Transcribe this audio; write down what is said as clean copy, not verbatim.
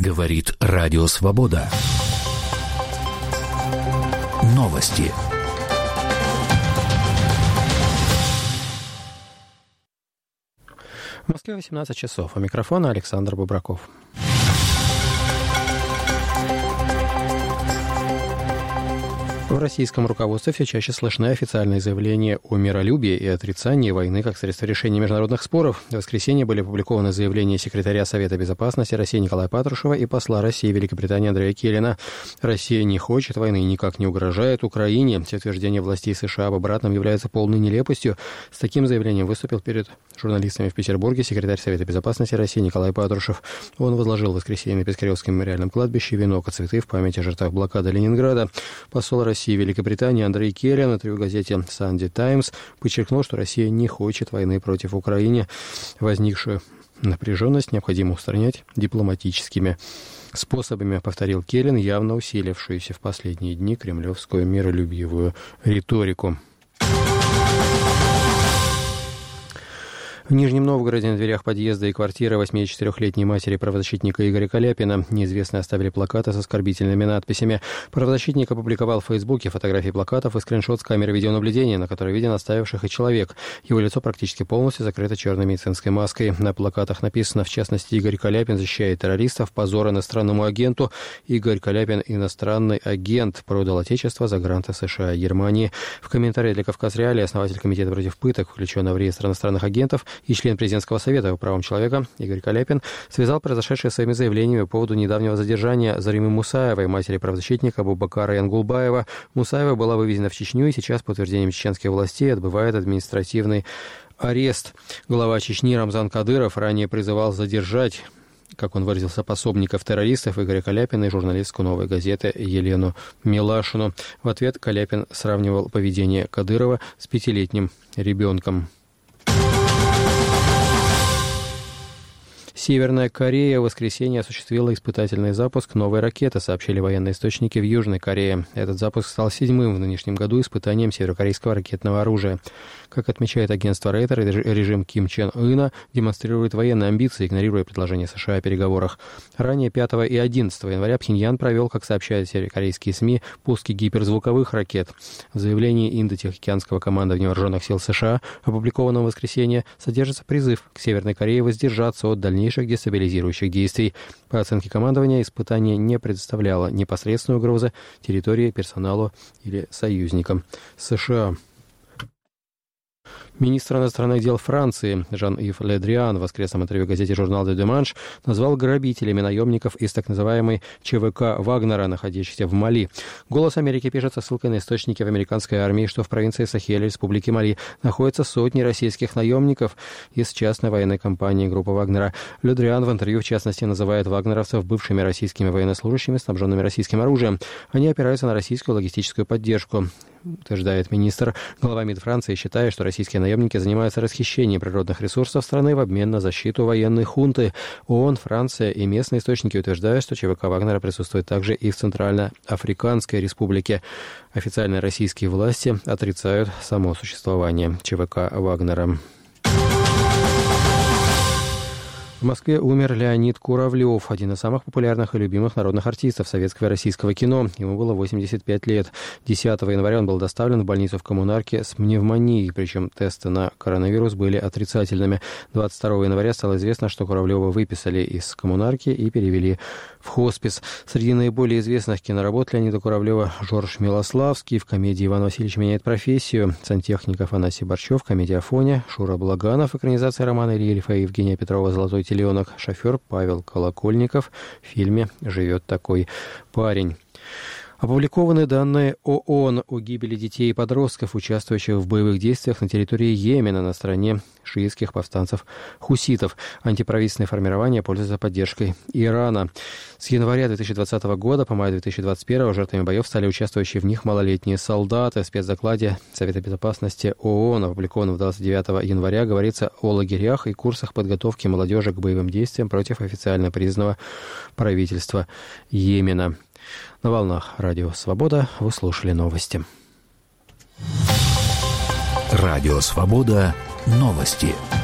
Говорит Радио Свобода. Новости. В Москве 18 часов. У микрофона Александр Бубраков. В российском руководстве все чаще слышны официальные заявления о миролюбии и отрицании войны как средства решения международных споров. В воскресенье были опубликованы заявления секретаря Совета Безопасности России Николая Патрушева и посла России в Великобритании Андрея Келлина. Россия не хочет войны и никак не угрожает Украине. Все утверждения властей США об обратном являются полной нелепостью. С таким заявлением выступил перед журналистами в Петербурге секретарь Совета Безопасности России Николай Патрушев. Он возложил в воскресенье на Пискаревском мемориальном кладбище венок и цветы в память о жертвах блокады Ленинграда. Посол России в Великобритании Андрей Келлин в интервью газете Sunday Times подчеркнул, что Россия не хочет войны против Украины. Возникшую напряженность необходимо устранять дипломатическими способами, повторил Келлин, явно усилившуюся в последние дни кремлевскую миролюбивую риторику. В Нижнем Новгороде на дверях подъезда и квартиры 84-летней матери правозащитника Игоря Каляпина неизвестные оставили плакаты с оскорбительными надписями. Правозащитник опубликовал в Фейсбуке фотографии плакатов и скриншот с камеры видеонаблюдения, на которой виден оставивших их человек. Его лицо практически полностью закрыто черной медицинской маской. На плакатах написано, в частности, Игорь Каляпин защищает террористов, позор иностранному агенту. Игорь Каляпин, иностранный агент, продал отечество за гранты США и Германии. В комментарии для «Кавказ Реалии» основатель комитета против пыток, включенного в реестр иностранных агентов, и член президентского совета по правам человека Игорь Каляпин связал произошедшее своими заявлениями по поводу недавнего задержания Заримы Мусаевой, матери правозащитника Абубакара Янгулбаева. Мусаева была вывезена в Чечню и сейчас, по утверждениям чеченских властей, отбывает административный арест. Глава Чечни Рамзан Кадыров ранее призывал задержать, как он выразился, пособников террористов Игоря Каляпина и журналистку «Новой газеты» Елену Милашину. В ответ Каляпин сравнивал поведение Кадырова с 5-летним ребенком. Северная Корея в воскресенье осуществила испытательный запуск новой ракеты, сообщили военные источники в Южной Корее. Этот запуск стал 7-м в нынешнем году испытанием северокорейского ракетного оружия. Как отмечает агентство Рейтер, режим Ким Чен Ына демонстрирует военные амбиции, игнорируя предложения США о переговорах. Ранее 5 и 11 января Пхеньян провел, как сообщают северокорейские СМИ, пуски гиперзвуковых ракет. В заявлении Индо-Тихоокеанского командования вооруженных сил США, опубликованном в воскресенье, содержится призыв к Северной Корее воздержаться от дальнейших дестабилизирующих действий. По оценке командования, испытание не представляло непосредственной угрозы территории, персоналу или союзникам США. Министр иностранных дел Франции Жан-Ив Ле Дриан в воскресном интервью газете «Журнал де Деманш» назвал грабителями наемников из так называемой ЧВК Вагнера, находящейся в Мали. «Голос Америки» пишет со ссылкой на источники в американской армии, что в провинции Сахель Республики Мали находятся сотни российских наемников из частной военной компании группы Вагнера. Ле Дриан в интервью, в частности, называет вагнеровцев бывшими российскими военнослужащими, снабженными российским оружием. Они опираются на российскую логистическую поддержку, утверждает министр. Глава МИД Франции считает, что российские наемники занимаются расхищением природных ресурсов страны в обмен на защиту военной хунты. ООН, Франция и местные источники утверждают, что ЧВК Вагнера присутствует также и в Центральноафриканской республике. Официальные российские власти отрицают само существование ЧВК Вагнера. В Москве умер Леонид Куравлев, один из самых популярных и любимых народных артистов советского и российского кино. Ему было 85 лет. 10 января он был доставлен в больницу в Коммунарке с пневмонией, причем тесты на коронавирус были отрицательными. 22 января стало известно, что Куравлева выписали из Коммунарки и перевели в хоспис. Среди наиболее известных киноработ Леонида Куравлева Жорж Милославский в комедии «Иван Васильевич меняет профессию», сантехник Афанасий Борчев в комедии «Афоня», Шура Благанов, экранизация романа Ильи Ильфа и Евгения Петрова «Золотой теленок», шофер Павел Колокольников в фильме «Живет такой парень». Опубликованы данные ООН о гибели детей и подростков, участвующих в боевых действиях на территории Йемена на стороне шиитских повстанцев-хуситов. Антиправительственные формирования пользуются поддержкой Ирана. С января 2020 года по май 2021 жертвами боев стали участвующие в них малолетние солдаты. В спецдокладе Совета Безопасности ООН, опубликованном 29 января, говорится о лагерях и курсах подготовки молодежи к боевым действиям против официально признанного правительства Йемена. На волнах Радио Свобода вы слушали новости. Радио Свобода. Новости.